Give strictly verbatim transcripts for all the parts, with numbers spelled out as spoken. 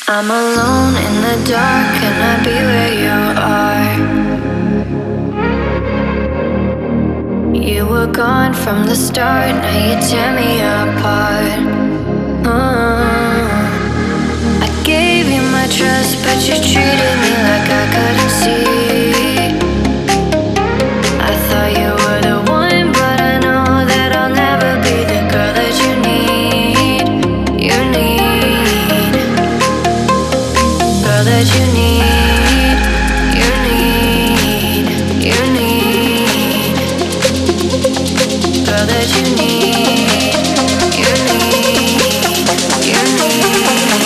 I'm alone in the dark, can I be where you are? You were gone from the start, now you tear me apart. uh, I gave you my trust, but you treated me like I couldn't see. I thought you were the one, but I know that I'll never be the girl that you need. You need girl that you need, you need, you need, girl that you need, you need, you need.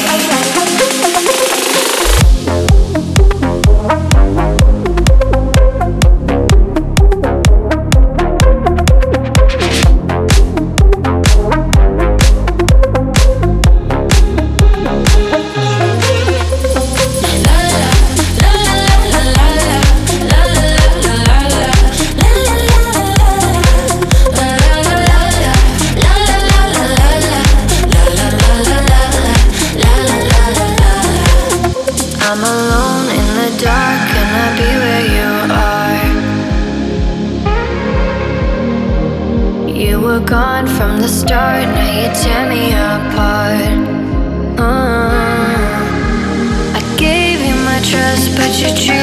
I'm alone in the dark, can I be where you are? You were gone from the start, now you tear me apart. uh, I gave you my trust, but you treated